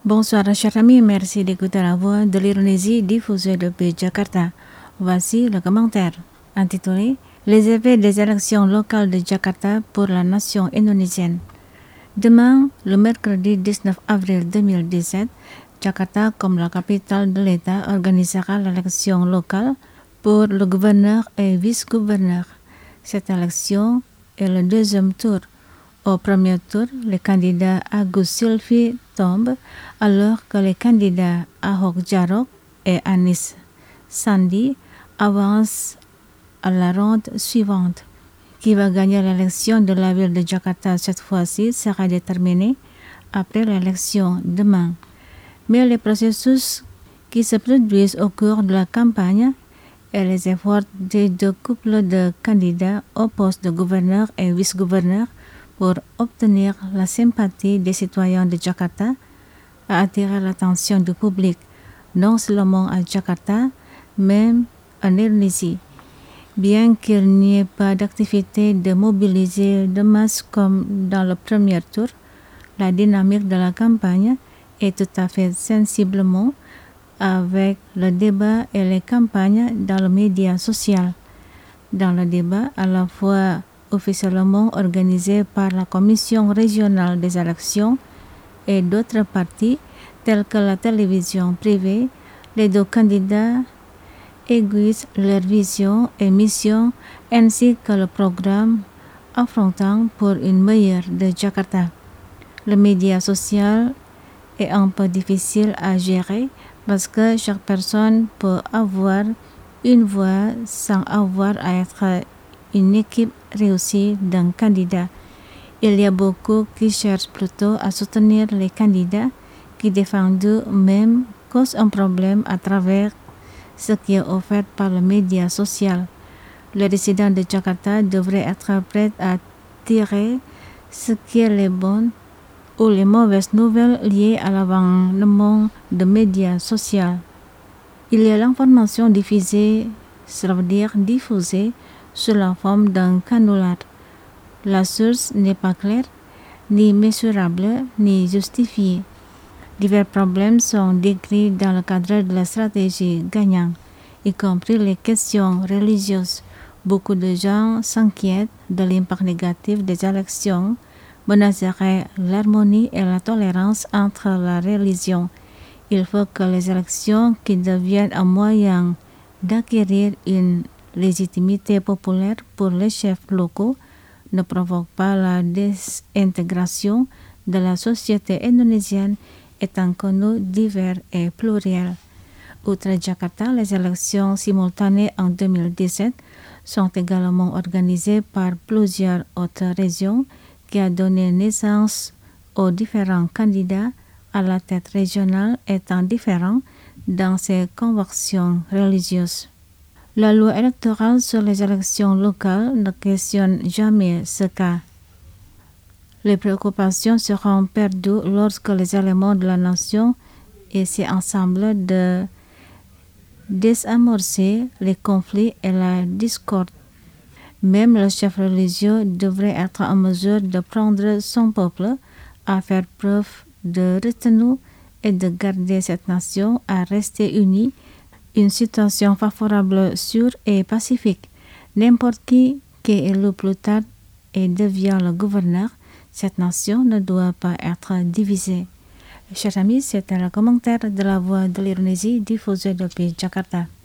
Bonsoir chers amis, merci d'écouter la voix de l'Indonésie diffusée depuis Jakarta. Voici le commentaire intitulé Les effets des élections locales de Jakarta pour la nation indonésienne. Demain, le mercredi 19 avril 2017, Jakarta, comme la capitale de l'État, organisera l'élection locale pour le gouverneur et vice-gouverneur. Cette élection est le deuxième tour. Au premier tour, le candidat Agus Silvi tombe alors que les candidats Ahok Jarot et Anis Sandi avancent à la ronde suivante. Qui va gagner l'élection de la ville de Jakarta cette fois-ci sera déterminé après l'élection demain. Mais les processus qui se produisent au cours de la campagne et les efforts des deux couples de candidats au poste de gouverneur et vice-gouverneur pour obtenir la sympathie des citoyens de Jakarta a attiré l'attention du public, non seulement à Jakarta, même en Indonésie. Bien qu'il n'y ait pas d'activité de mobiliser de masse comme dans le premier tour, la dynamique de la campagne est tout à fait sensiblement avec le débat et les campagnes dans le média social. Dans le débat, à la fois officiellement organisé par la Commission régionale des élections et d'autres partis tels que la télévision privée, les deux candidats aiguisent leur vision et mission ainsi que le programme affrontant pour une meilleure de Jakarta. Le média social est un peu difficile à gérer parce que chaque personne peut avoir une voix sans avoir à être une équipe réussie d'un candidat. Il y a beaucoup qui cherchent plutôt à soutenir les candidats qui défendent eux-mêmes causent un problème à travers ce qui est offert par le média social. Les résidents de Jakarta devraient être prêts à tirer ce qui est les bonnes ou les mauvaises nouvelles liées à l'avènement de médias sociaux. Il y a l'information diffusée, cela veut dire diffusée, sous la forme d'un canular. La source n'est pas claire, ni mesurable, ni justifiée. Divers problèmes sont décrits dans le cadre de la stratégie gagnante, y compris les questions religieuses. Beaucoup de gens s'inquiètent de l'impact négatif des élections, menacerait l'harmonie et la tolérance entre la religion. Il faut que les élections qui deviennent un moyen d'acquérir une légitimité populaire pour les chefs locaux ne provoquent pas la désintégration de la société indonésienne étant connue divers et plurielle. Outre Jakarta, les élections simultanées en 2017 sont également organisées par plusieurs autres régions qui a donné naissance aux différents candidats à la tête régionale étant différents dans ses convictions religieuses. La loi électorale sur les élections locales ne questionne jamais ce cas. Les préoccupations seront perdues lorsque les éléments de la nation essaient ensemble de désamorcer les conflits et la discorde. Même le chef religieux devrait être en mesure de prendre son peuple à faire preuve de retenue et de garder cette nation à rester unie, une situation favorable, sûre et pacifique. N'importe qui est élu plus tard et devient le gouverneur, cette nation ne doit pas être divisée. Chers amis, c'était le commentaire de la voix de l'Indonésie diffusé depuis Jakarta.